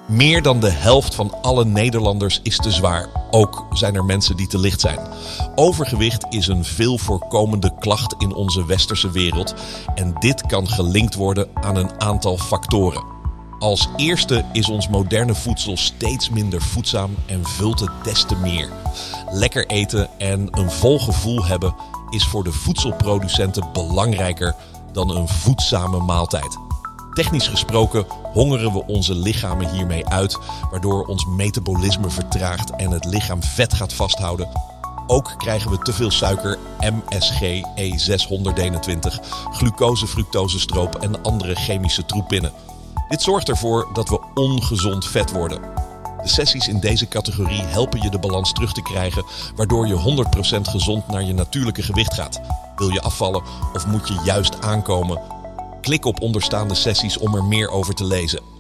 Meer dan de helft van alle Nederlanders is te zwaar. Ook zijn er mensen die te licht zijn. Overgewicht is een veel voorkomende klacht in onze westerse wereld. En dit kan gelinkt worden aan een aantal factoren. Als eerste is ons moderne voedsel steeds minder voedzaam en vult het des te meer. Lekker eten en een vol gevoel hebben is voor de voedselproducenten belangrijker dan een voedzame maaltijd. Technisch gesproken hongeren we onze lichamen hiermee uit, waardoor ons metabolisme vertraagt en het lichaam vet gaat vasthouden. Ook krijgen we te veel suiker, MSG, E621, glucose, fructose, stroop en andere chemische troep binnen. Dit zorgt ervoor dat we ongezond vet worden. De sessies in deze categorie helpen je de balans terug te krijgen, waardoor je 100% gezond naar je natuurlijke gewicht gaat. Wil je afvallen of moet je juist aankomen? Klik op onderstaande sessies om er meer over te lezen.